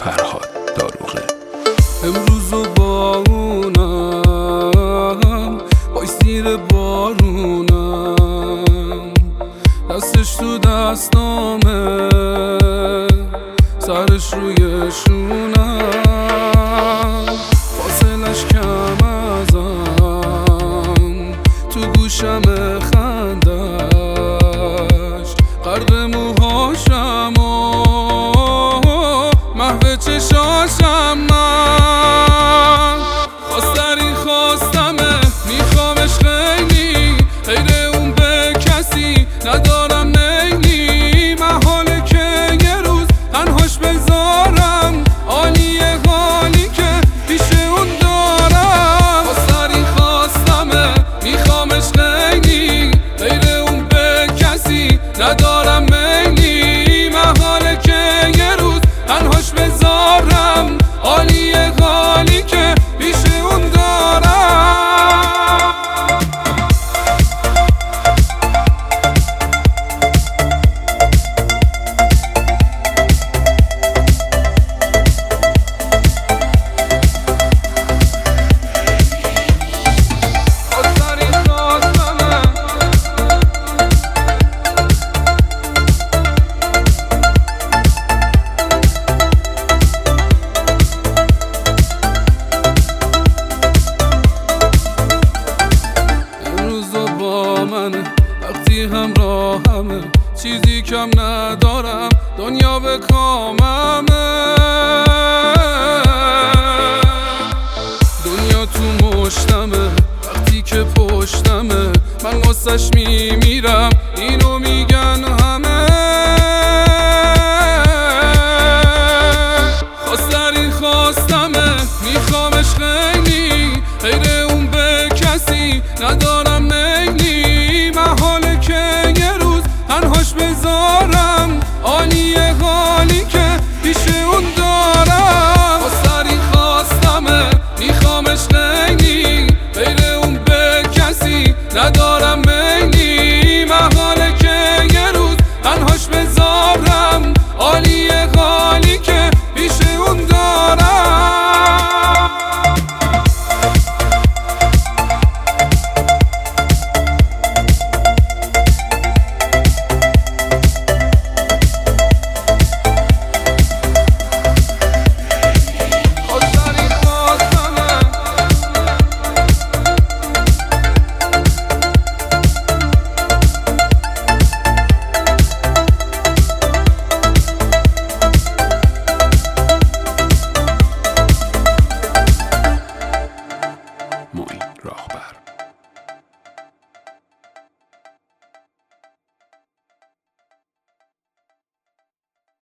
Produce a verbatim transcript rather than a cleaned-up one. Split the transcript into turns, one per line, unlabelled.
فرهاد داروغه.
امروز و با اونم بای سیر بارونم، دستش تو دستامه سرش روی شونم، فاصلش کم ازم تو گوشم خندش، غرق موهاشم و محو چشاشم. من خواسترین خواستمه میخوامش خیلی، غیر اون به کسی ندارم نیلی، محاله که یه روز تنهاش بذارم، عالیه حالی که پیش اون دارم. خواسترین خواستمه میخوامش خیلی، غیر اون به کسی ندارم میلی، محاله که یه روز تنهاش بذارم، عالیه حالی که پیش اون دارم. وقتی همراهمه چیزی کم ندارم، دنیا به کاممه، دنیا تو مشتمه وقتی که پشتمه، من واسش می